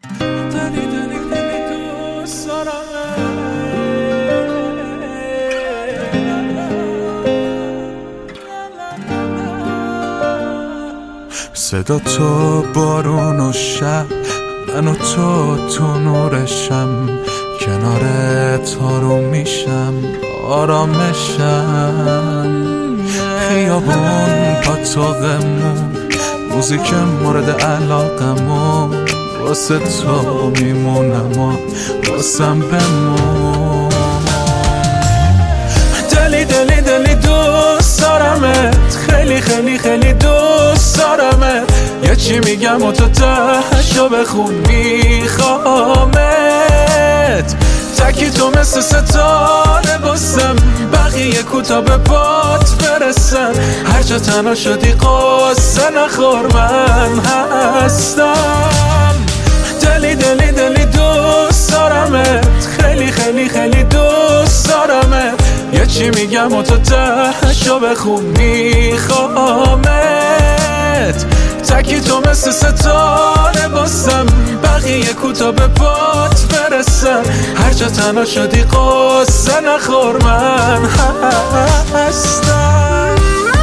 دلی دلی دلی دوست دارم. صدا تو بارون و شب، من و تو نورشم، کنارت آروم میشم، آرامشم. خیابون پاتوقمون، موزیک مورد علاقمون، واسه تو میمونم و واسم بمون. دلی دلی دلی دوست دارمت، خیلی خیلی خیلی دوست دارمت. یه چی میگم و تو تهشو بخون، میخوامت. تکی تو مثل ستاره باسم، بقیه کوتا به بات برسن. هر جا تنها شدی قصه نخور، من هستم. دلی دلی دلی دوست دارمت، خیلی خیلی خیلی دوست دارمت. یه چی میگم و تو تهشو بخون، میخوامت. تکی تو مثل ستاره باسم، بقیه کوتا به بات برسن. هر جا تنها شدی قصه نخور، من هستم.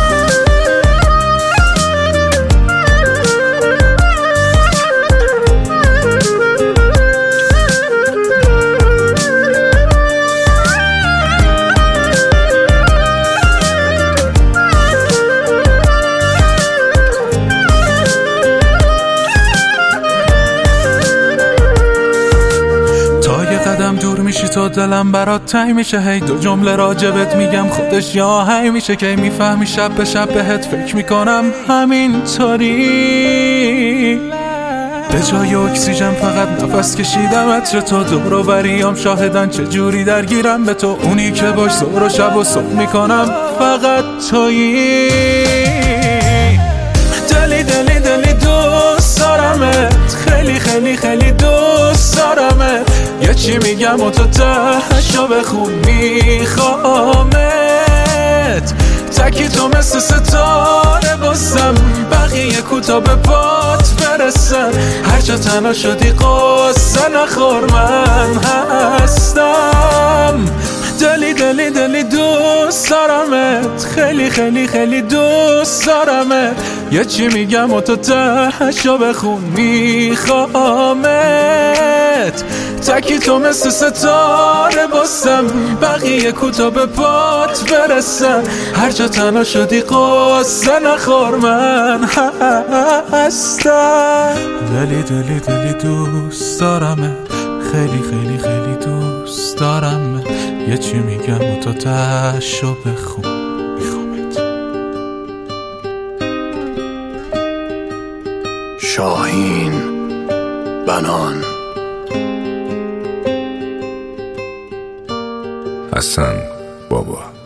دور میشی تو دلم برات تنگ میشه، هی دو جمله راجبت میگم خودش یا هی میشه. که میفهمی شب به شب بهت فکر میکنم همینطوری. به جای اکسیژن فقط نفس کشیدم عطر تو، دور و بریام شاهدن چه جوری درگیرم به تو. اونی که باش ظهر و شب و صبح میکنم فقط تویی. دلی دلی دلی دوست دارمت، خیلی خیلی خیلی دوست دارمت. یه چی میگم و تو تهشو بخون، میخوامت. تکی تو مثل ستاره باسم، بقیه کوتا به بات برسن. هر جا تنها شدی قصه نخور، من هستم. دلی دلی دلی دوست دارمت، خیلی خیلی خیلی دوست دارمت. یه چی میگم و تو تهشو بخون، میخوامت. تکی تو مثل ستاره باسم، بقیه کوتا به پات برسن. هر جا تنها شدی قصه نخور، من هستم. دلی دلی دلی دوست دارمت، خیلی خیلی خیلی دوست دارمت. یه چی میگم و تو تهشو بخون، میخوامت. شاهین بنان حسن بابا.